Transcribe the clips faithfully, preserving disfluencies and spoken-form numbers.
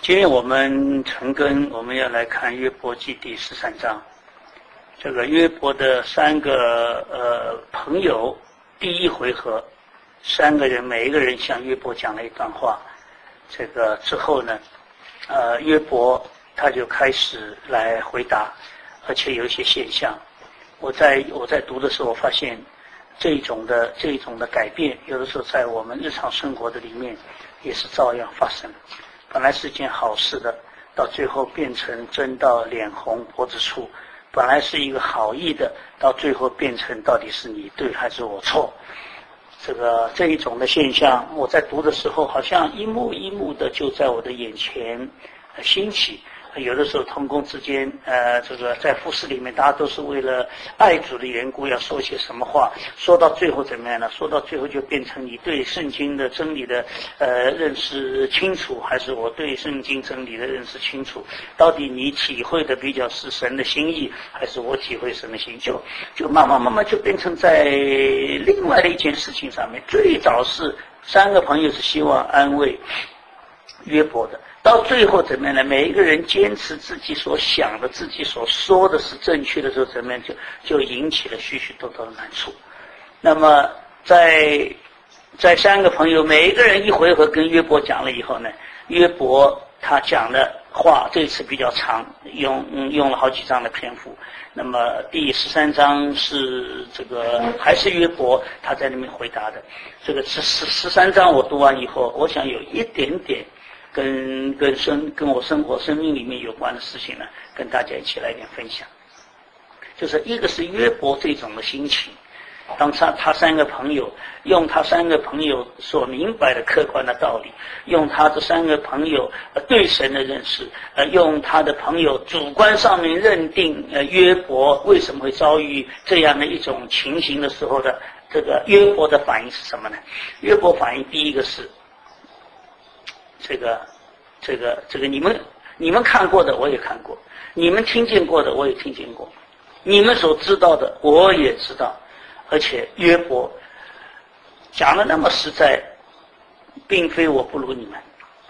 今天我们陈根，我们要来看约伯记第十三章。这个约伯的三个呃朋友，第一回合，三个人每一个人向约伯讲了一段话。这个之后呢，呃，约伯他就开始来回答，而且有一些现象。我在我在读的时候，我发现这种的这种的改变，有的时候在我们日常生活的里面也是照样发生。本来是件好事的，到最后变成争到脸红脖子粗；本来是一个好意的，到最后变成到底是你对还是我错。这个这一种的现象，我在读的时候，好像一幕一幕的就在我的眼前呃兴起。有的时候同工之间，呃，这个在服事里面，大家都是为了爱主的缘故，要说些什么话，说到最后怎么样呢？说到最后就变成你对圣经的真理的呃认识清楚，还是我对圣经真理的认识清楚？到底你体会的比较是神的心意，还是我体会神的心意？就就慢慢慢慢就变成在另外的一件事情上面。最早是三个朋友是希望安慰约伯的。到最后怎么样呢？每一个人坚持自己所想的、自己所说的是正确的时候，怎么样就就引起了许许多多的难处。那么在在三个朋友每一个人一回合跟约伯讲了以后呢，约伯他讲的话这次比较长，用、嗯、用了好几章的篇幅。那么第十三章是这个还是约伯他在那边回答的。这个十十十三章我读完以后，我想有一点点。跟跟生跟我生活生命里面有关的事情呢，跟大家一起来一点分享。就是一个是约伯这种的心情，当他他三个朋友用他三个朋友所明白的客观的道理，用他这三个朋友对神的认识，呃，用他的朋友主观上面认定呃约伯为什么会遭遇这样的一种情形的时候的这个约伯的反应是什么呢？约伯反应第一个是。这个，这个，这个，你们你们看过的我也看过，你们听见过的我也听见过，你们所知道的我也知道，而且约伯讲的那么实在，并非我不如你们。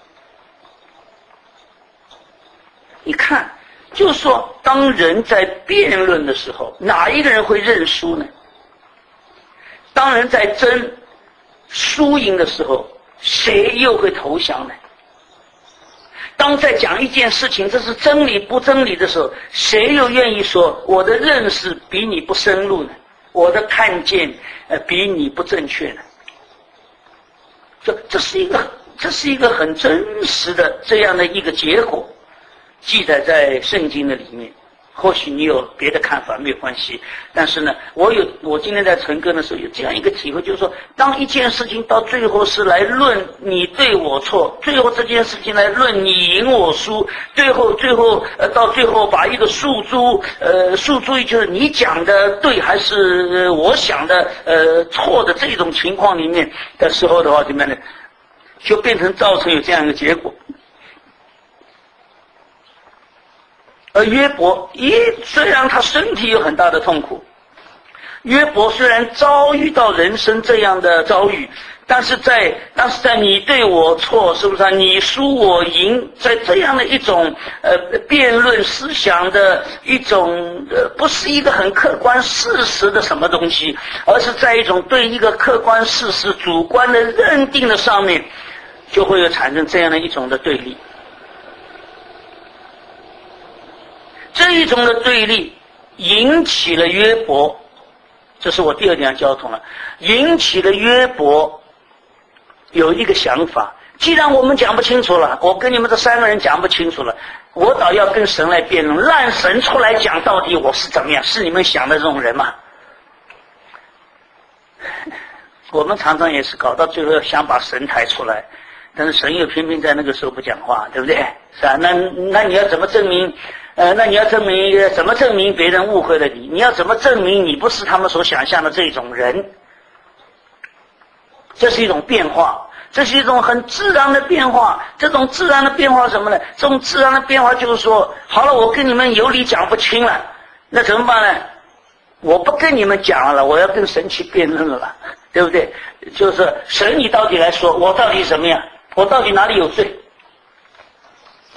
你看，就说当人在辩论的时候，哪一个人会认输呢？当人在争输赢的时候，谁又会投降呢？当在讲一件事情这是真理不真理的时候，谁又愿意说我的认识比你不深入呢？我的看见呃比你不正确呢？这这是一个这是一个很真实的这样的一个结果，记载在圣经的里面。或许你有别的看法没有关系，但是呢，我有我今天在陈根的时候有这样一个体会，就是说，当一件事情到最后是来论你对我错，最后这件事情来论你赢我输，最后最后呃到最后把一个诉诸呃诉诸于就是你讲的对还是我想的呃错的这种情况里面的时候的话，怎么样呢？就变成造成有这样一个结果。而约伯，一虽然他身体有很大的痛苦，约伯虽然遭遇到人生这样的遭遇，但是在但是在你对我错，是不是啊？你输我赢，在这样的一种呃辩论思想的一种呃，不是一个很客观事实的什么东西，而是在一种对一个客观事实主观的认定的上面，就会有产生这样的一种的对立。这一种的对立引起了约伯，这是我第二点要交通了，引起了约伯有一个想法，既然我们讲不清楚了，我跟你们这三个人讲不清楚了，我倒要跟神来辩论，让神出来讲到底我是怎么样，是你们想的这种人吗？我们常常也是搞到最后想把神抬出来，但是神又偏偏在那个时候不讲话，对不对？是啊，那那你要怎么证明呃，那你要证明怎么证明别人误会了你？你要怎么证明你不是他们所想象的这种人？这是一种变化，这是一种很自然的变化。这种自然的变化什么呢？这种自然的变化就是说，好了，我跟你们有理讲不清了，那怎么办呢？我不跟你们讲了，我要跟神去辩论了，对不对？就是神，你到底来说，我到底什么样？我到底哪里有罪？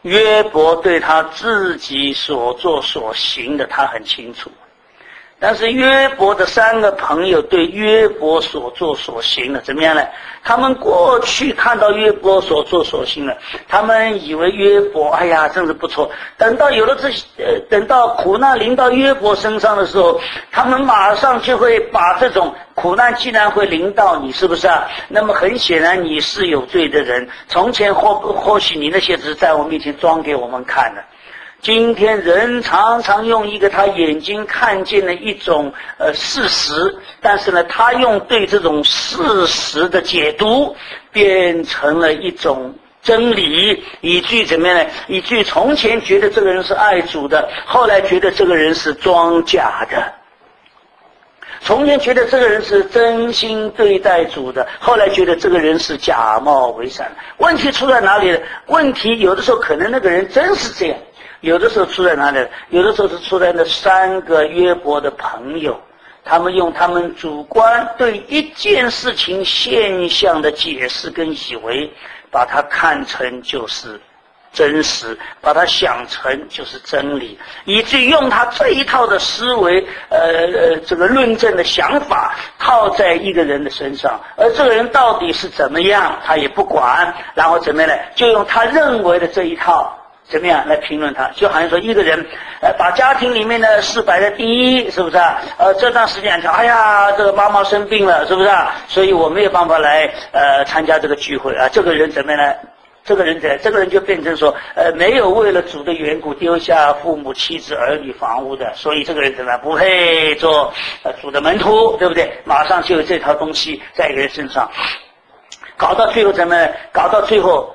约伯对他自己所做所行的他很清楚，但是约伯的三个朋友对约伯所做所行的怎么样呢？他们过去看到约伯所做所行的，他们以为约伯哎呀真是不错，等到有了这呃，等到苦难临到约伯身上的时候，他们马上就会把这种苦难既然会临到你，是不是啊？那么很显然你是有罪的人，从前或或许你那些只是在我面前装给我们看的，今天人常常用一个他眼睛看见的一种呃事实，但是呢他用对这种事实的解读变成了一种真理，以至于怎么样呢？以至于从前觉得这个人是爱主的，后来觉得这个人是装假的，从前觉得这个人是真心对待主的，后来觉得这个人是假冒为善。问题出在哪里呢？问题有的时候可能那个人真是这样，有的时候出在哪里？有的时候是出在那三个约伯的朋友，他们用他们主观对一件事情现象的解释跟以为，把它看成就是真实，把它想成就是真理，以至于用他这一套的思维呃呃这个论证的想法套在一个人的身上，而这个人到底是怎么样他也不管，然后怎么样呢？就用他认为的这一套怎么样来评论他？就好像说一个人呃把家庭里面的事摆在第一，是不是啊？呃这段时间讲哎呀这个妈妈生病了，是不是啊？所以我没有办法来呃参加这个聚会啊，这个人怎么样呢？这个人怎这个人就变成说呃没有为了主的缘故丢下父母妻子儿女房屋的，所以这个人怎么样不配做呃主的门徒，对不对？马上就有这套东西在一个人身上，搞到最后怎么搞到最后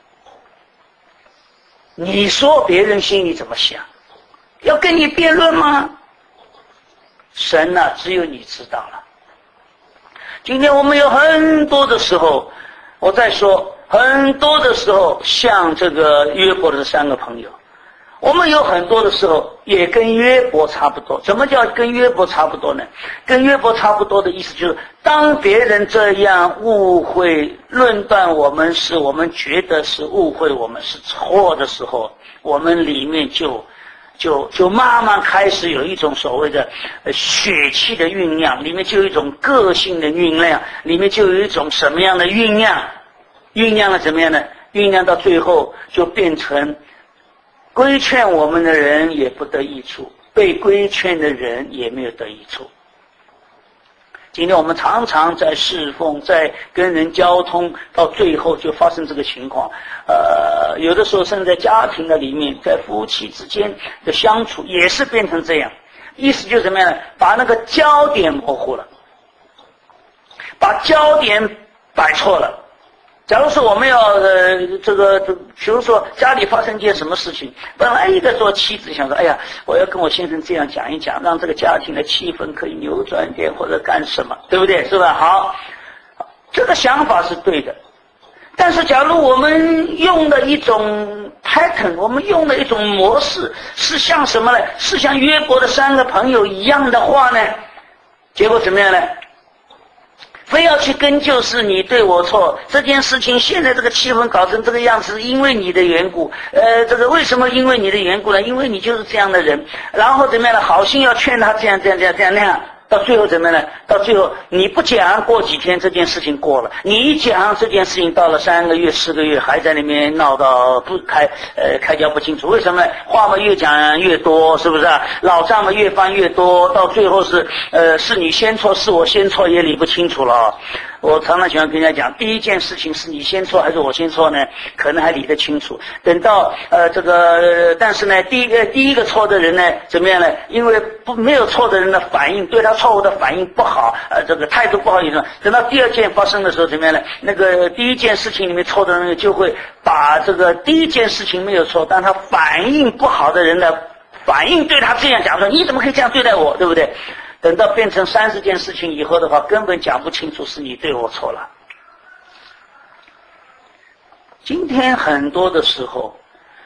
你说别人心里怎么想？要跟你辩论吗？神啊，只有你知道了。今天我们有很多的时候，我在说很多的时候像这个约伯的三个朋友，我们有很多的时候也跟约伯差不多。什么叫跟约伯差不多呢？跟约伯差不多的意思就是，当别人这样误会论断我们时，我们觉得是误会我们是错的时候，我们里面就就就慢慢开始有一种所谓的血气的酝酿，里面就有一种个性的酝酿，里面就有一种什么样的酝酿？酝酿了怎么样呢？酝酿到最后就变成规劝我们的人也不得益处，被规劝的人也没有得益处。今天我们常常在侍奉，在跟人交通，到最后就发生这个情况。呃，有的时候甚至在家庭的里面，在夫妻之间的相处也是变成这样。意思就是什么样呢？把那个焦点模糊了，把焦点摆错了。假如说我们要呃这个，比如说家里发生一件什么事情，本来一个做妻子想说，哎呀，我要跟我先生这样讲一讲，让这个家庭的气氛可以扭转一点，或者干什么，对不对？是吧？好，这个想法是对的。但是假如我们用的一种 pattern， 我们用的一种模式是像什么呢？是像约伯的三个朋友一样的话呢，结果怎么样呢？非要去根究是你对我错，这件事情现在这个气氛搞成这个样子是因为你的缘故，呃，这个为什么因为你的缘故呢？因为你就是这样的人，然后怎么样呢？好心要劝他这样这样这样这样那样，到最后怎么样呢？到最后你不讲，过几天这件事情过了；你一讲，这件事情到了三个月、四个月，还在那边闹到不开呃开交不清楚。为什么呢？话嘛越讲越多，是不是啊？老账嘛越翻越多，到最后是呃是你先错，是我先错，也理不清楚了。我常常喜欢跟人家讲，第一件事情是你先错还是我先错呢？可能还理得清楚。等到呃这个，但是呢，第一个第一个错的人呢，怎么样呢？因为不没有错的人的反应，对他错误的反应不好，呃，这个态度不好意思。等到第二件发生的时候，怎么样呢？那个第一件事情里面错的人就会把这个第一件事情没有错，但他反应不好的人的反应对他这样讲说，你怎么可以这样对待我，对不对？等到变成三十件事情以后的话，根本讲不清楚是你对我错了。今天很多的时候，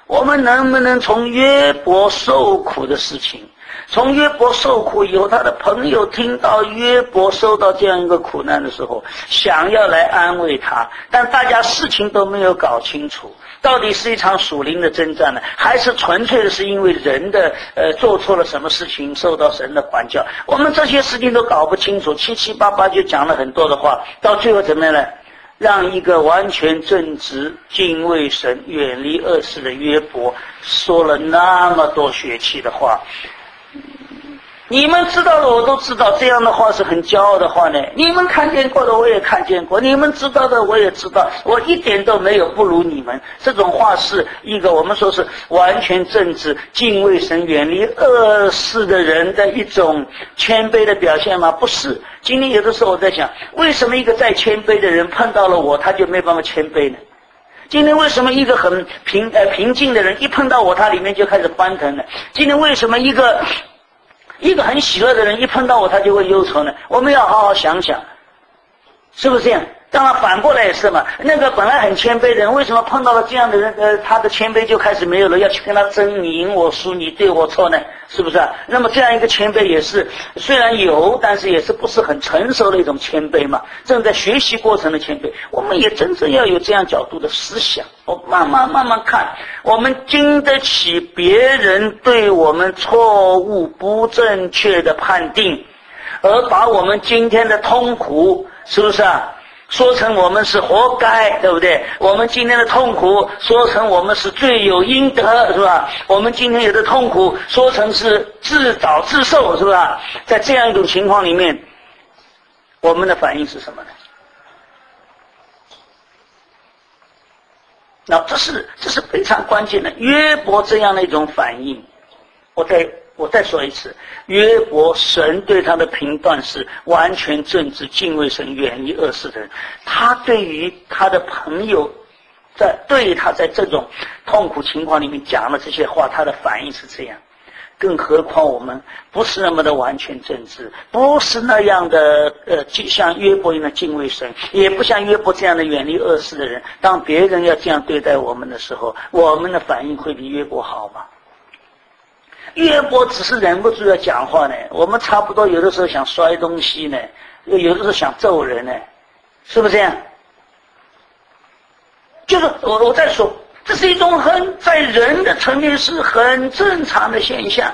我们能不能从约伯受苦的事情，从约伯受苦以后，他的朋友听到约伯受到这样一个苦难的时候，想要来安慰他，但大家事情都没有搞清楚，到底是一场属灵的征战呢，还是纯粹的是因为人的呃做错了什么事情受到神的管教？我们这些事情都搞不清楚，七七八八就讲了很多的话，到最后怎么样呢？让一个完全正直、敬畏神、远离恶事的约伯说了那么多血气的话。你们知道的我都知道，这样的话是很骄傲的话呢。你们看见过的我也看见过，你们知道的我也知道，我一点都没有不如你们。这种话是一个我们说是完全正直、敬畏神、远离恶事的人的一种谦卑的表现吗？不是。今天有的时候我在想，为什么一个再谦卑的人碰到了我他就没办法谦卑呢？今天为什么一个很平呃平静的人一碰到我他里面就开始翻腾呢？今天为什么一个一个很喜乐的人一碰到我他就会忧愁呢？我们要好好想想，是不是这样？当然反过来也是嘛，那个本来很谦卑的人为什么碰到了这样的人呃，他的谦卑就开始没有了，要去跟他争，你赢我输，你对我错呢？是不是啊？那么这样一个谦卑也是虽然有，但是也是不是很成熟的一种谦卑嘛，正在学习过程的谦卑。我们也真正要有这样角度的思想，我慢慢慢慢看，我们经得起别人对我们错误不正确的判定，而把我们今天的痛苦，是不是啊，说成我们是活该，对不对？我们今天的痛苦说成我们是罪有应得，是吧？我们今天有的痛苦说成是自找自受，是吧？在这样一种情况里面，我们的反应是什么呢？那这是这是非常关键的。约伯这样的一种反应，我再我再说一次，约伯神对他的评断是完全正直、敬畏神、远离恶事的人。他对于他的朋友，在对他在这种痛苦情况里面讲了这些话，他的反应是这样。更何况我们不是那么的完全正直，不是那样的呃，像约伯一样的敬畏神，也不像约伯这样的远离恶事的人。当别人要这样对待我们的时候，我们的反应会比约伯好吗？约伯只是忍不住要讲话呢，我们差不多有的时候想摔东西呢，有的时候想揍人呢，是不是这样？就是我我在说，这是一种很在人的层面是很正常的现象。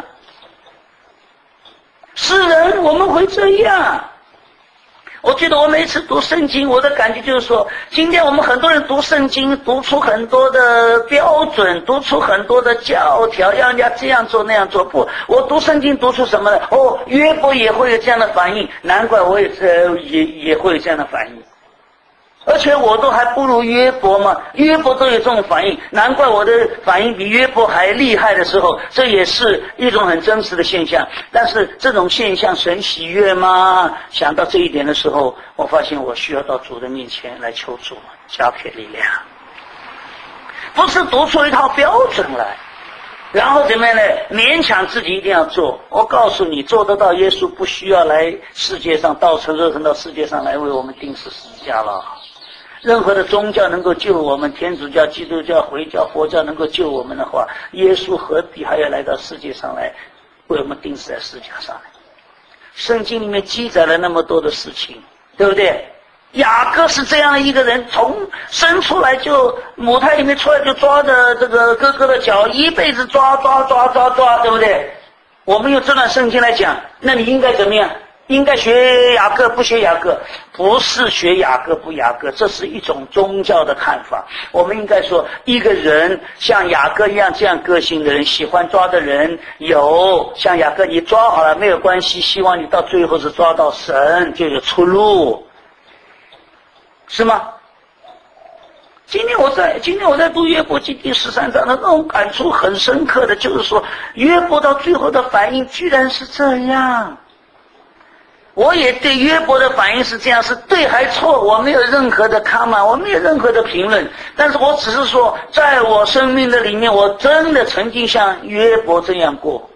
是人我们会这样。我觉得我每次读圣经，我的感觉就是说，今天我们很多人读圣经，读出很多的标准，读出很多的教条，让人家这样做那样做。不，我读圣经读出什么呢？哦，约伯也会有这样的反应，难怪我也呃也也会有这样的反应。而且我都还不如约伯嘛，约伯都有这种反应，难怪我的反应比约伯还厉害的时候，这也是一种很真实的现象。但是这种现象神喜悦吗？想到这一点的时候，我发现我需要到主的面前来求主加给力量，不是读出一套标准来，然后怎么样呢？勉强自己一定要做。我告诉你，做得到，耶稣不需要来世界上道成肉身到世界上来为我们钉死十字架了。任何的宗教能够救我们，天主教、基督教、回教、佛教能够救我们的话，耶稣何必还要来到世界上来为我们钉死在十字架上来？圣经里面记载了那么多的事情，对不对？雅各是这样的一个人，从生出来就母胎里面出来就抓着这个哥哥的脚，一辈子抓抓抓抓抓，对不对？我们用这段圣经来讲，那你应该怎么样？应该学雅各不学雅各？不是学雅各不雅各，这是一种宗教的看法。我们应该说，一个人像雅各一样这样个性的人，喜欢抓的人有，像雅各你抓好了没有关系，希望你到最后是抓到神，就有出路，是吗？今天我在今天我在读约伯记第十三章的那种感触很深刻的，就是说约伯到最后的反应居然是这样。我也对约伯的反应是这样，是对还错，我没有任何的 comment， 我没有任何的评论，但是我只是说，在我生命的里面，我真的曾经像约伯这样过。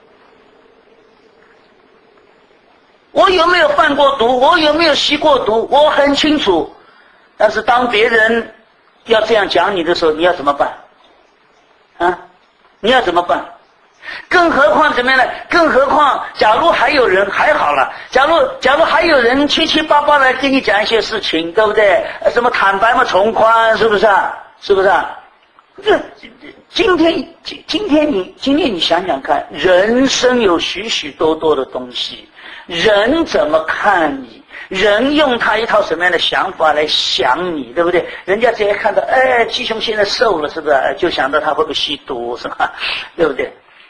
我有没有贩过毒？我有没有吸过毒？我很清楚。但是当别人要这样讲你的时候，你要怎么办？ 啊，你要怎么办？更何况怎么样呢？更何况，假如还有人还好了，假如假如还有人七七八八来跟你讲一些事情，对不对？什么坦白嘛，从宽，是不是啊？是不是啊？这今天今今天你今天你想想看，人生有许许多多的东西，人怎么看你？人用他一套什么样的想法来想你，对不对？人家直接看到，哎，鸡兄现在瘦了，是不是？就想到他会不会吸毒，是吧？对不对？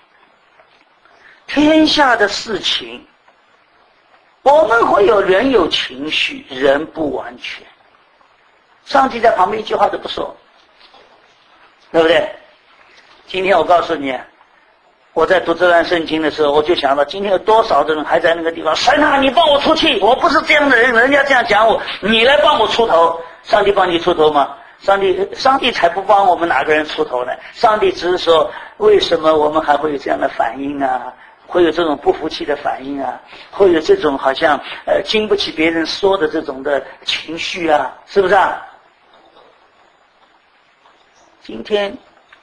天下的事情，我们会有人有情绪，人不完全。上帝在旁边一句话都不说，对不对？今天我告诉你，我在读这段圣经的时候，我就想到今天有多少的人还在那个地方，神啊，你帮我出去，我不是这样的人，人家这样讲我，你来帮我出头。上帝帮你出头吗？上帝上帝才不帮我们哪个人出头呢？上帝只是说，为什么我们还会有这样的反应啊？会有这种不服气的反应啊，会有这种好像呃经不起别人说的这种的情绪啊，是不是啊？今天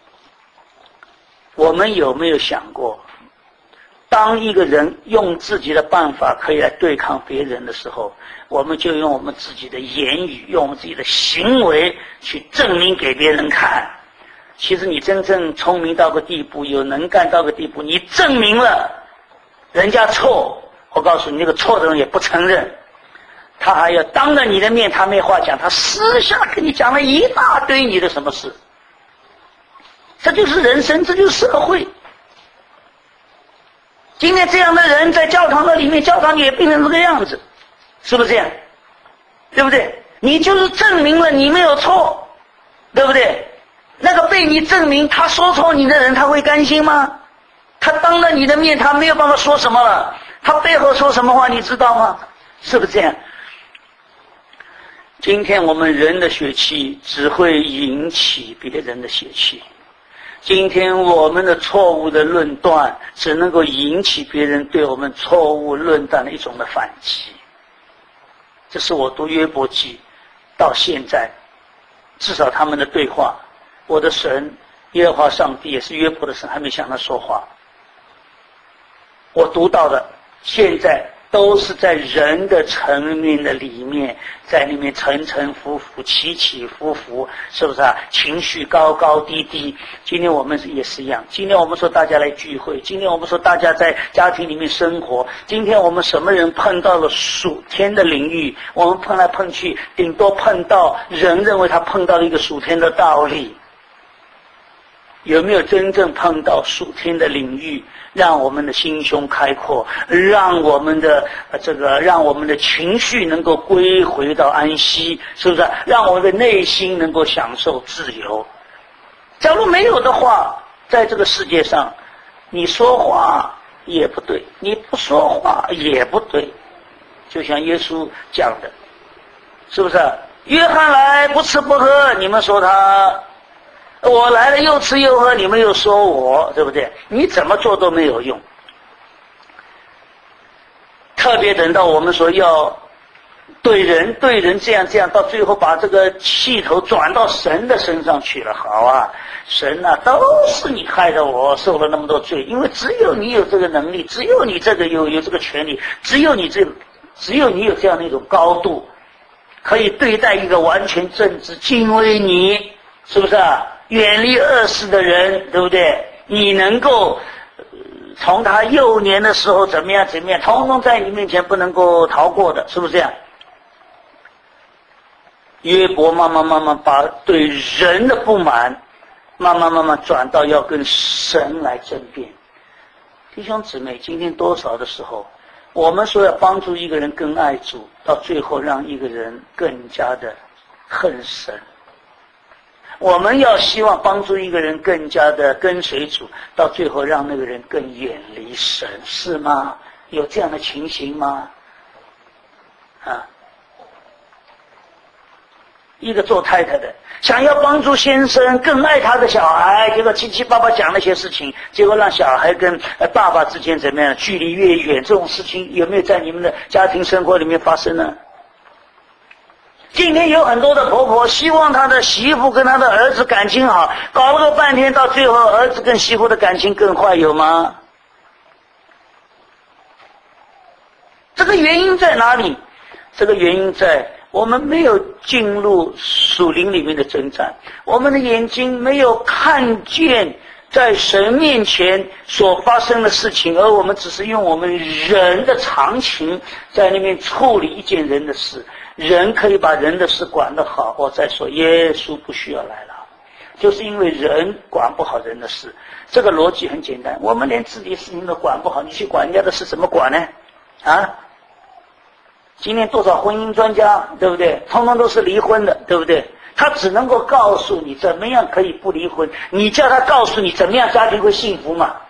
我们有没有想过，当一个人用自己的办法可以来对抗别人的时候，我们就用我们自己的言语，用我们自己的行为去证明给别人看。其实你真正聪明到个地步，有能干到个地步，你证明了人家错，我告诉你，那个错的人也不承认，他还要当着你的面，他没话讲，他私下跟你讲了一大堆你的什么事。这就是人生，这就是社会。今天这样的人在教堂的里面，教堂也变成这个样子，是不是这样？对不对？你就是证明了你没有错，对不对？那个被你证明他说错你的人，他会甘心吗？他当着你的面，他没有办法说什么了，他背后说什么话你知道吗？是不是这样？今天我们人的血气只会引起别人的血气，今天我们的错误的论断只能够引起别人对我们错误论断的一种的反击。这是我读约伯记到现在，至少他们的对话，我的神耶和华上帝也是约伯的神，还没向他说话。我读到的现在都是在人的层面的里面，在里面沉沉浮浮，起起伏伏，是不是啊？情绪高高低低。今天我们也是一样，今天我们说大家来聚会，今天我们说大家在家庭里面生活，今天我们什么人碰到了属天的领域，我们碰来碰去，顶多碰到人认为他碰到了一个属天的道理，有没有真正碰到属天的领域，让我们的心胸开阔，让我们的这个让我们的情绪能够归回到安息，是不是？让我们的内心能够享受自由。假如没有的话，在这个世界上，你说话也不对，你不说话也不对，就像耶稣讲的，是不是？约翰来不吃不喝，你们说他；我来了又吃又喝，你们又说我，对不对？你怎么做都没有用。特别等到我们说要对人对人这样这样，到最后把这个气头转到神的身上去了。好啊，神啊，都是你害得我受了那么多罪，因为只有你有这个能力，只有你这个有有这个权利，只有你这只有你有这样的一种高度，可以对待一个完全正直、敬畏你，是不是啊？远离恶事的人，对不对？你能够从他幼年的时候怎么样怎么样，统统在你面前不能够逃过的，是不是这样？约伯慢慢慢慢把对人的不满慢慢慢慢转到要跟神来争辩。弟兄姊妹，今天多少的时候，我们说要帮助一个人更爱主，到最后让一个人更加的恨神。我们要希望帮助一个人更加的跟随主，到最后让那个人更远离神，是吗？有这样的情形吗？啊，一个做太太的想要帮助先生更爱他的小孩，结果七七八八讲那些事情，结果让小孩跟爸爸之间怎么样距离越远，这种事情有没有在你们的家庭生活里面发生呢？ 今天有很多的婆婆希望她的媳妇跟她的儿子感情好，搞了个半天，到最后儿子跟媳妇的感情更坏，有吗？这个原因在哪里？这个原因在我们没有进入属灵里面的征战，我们的眼睛没有看见在神面前所发生的事情，而我们只是用我们人的常情在那边处理一件人的事。人可以把人的事管得好，我再说耶稣不需要来了，就是因为人管不好人的事。这个逻辑很简单，我们连自己的事情都管不好，你去管人家的事怎么管呢？啊？今天多少婚姻专家，对不对？通通都是离婚的，对不对？他只能够告诉你怎么样可以不离婚，你叫他告诉你怎么样家庭会幸福嘛？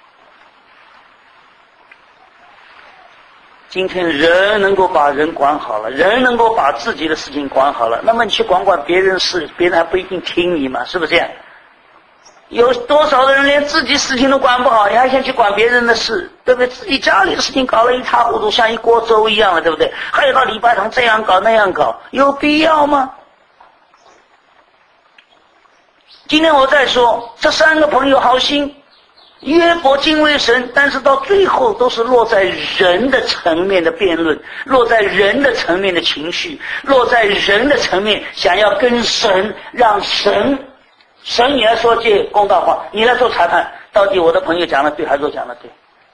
今天人能够把人管好了，人能够把自己的事情管好了，那么你去管管别人的事，别人还不一定听你嘛，是不是这样？有多少的人连自己事情都管不好，你还想去管别人的事，对不对？自己家里的事情搞得一塌糊涂，像一锅粥一样了，对不对？还有到礼拜堂这样搞那样搞，有必要吗？今天我再说，这三个朋友好心，约伯敬畏神，但是到最后都是落在人的层面的辩论，落在人的层面的情绪，落在人的层面想要跟神，让神神你来说句公道话，你来做裁判，到底我的朋友讲的对还是我讲的对？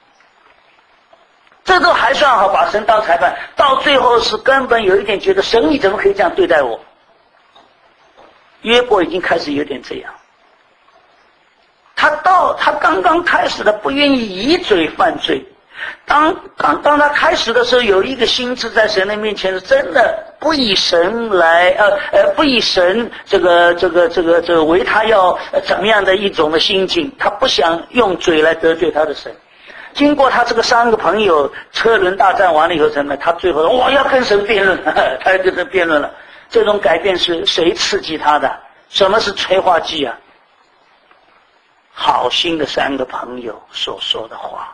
这都还算好，把神当裁判，到最后是根本有一点觉得神你怎么可以这样对待我？约伯已经开始有点这样，他到他刚刚开始的不愿意以嘴犯罪，当当当他开始的时候，有一个心智在神的面前是真的不以神来呃呃不以神这个这个这个这个为他要、呃、怎么样的一种的心境，他不想用嘴来得罪他的神。经过他这个三个朋友车轮大战完了以后，怎么他最后说我要跟神辩论，呵呵他就跟神辩论了。这种改变是谁刺激他的？什么是催化剂啊？好心的三个朋友所说的话。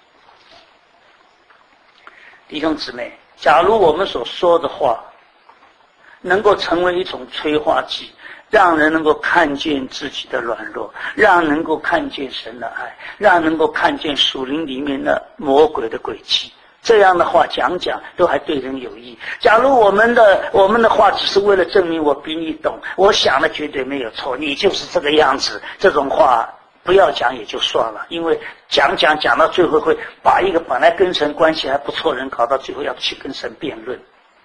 弟兄姊妹，假如我们所说的话能够成为一种催化剂，让人能够看见自己的软弱，让人能够看见神的爱，让人能够看见属灵里面的魔鬼的诡计，这样的话讲讲都还对人有益。假如我们的我们的话只是为了证明我比你懂，我想的绝对没有错，你就是这个样子，这种话不要讲也就算了，因为讲讲讲到最后会把一个本来跟神关系还不错人搞到最后要去跟神辩论。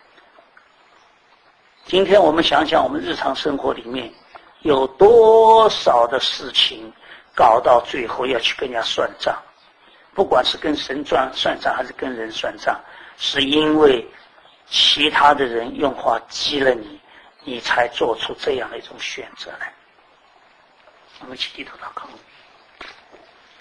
今天我们想想我们日常生活里面有多少的事情搞到最后要去跟人家算账，不管是跟神算算账还是跟人算账，是因为其他的人用话激了你，你才做出这样的一种选择来。我们一起低头祷告。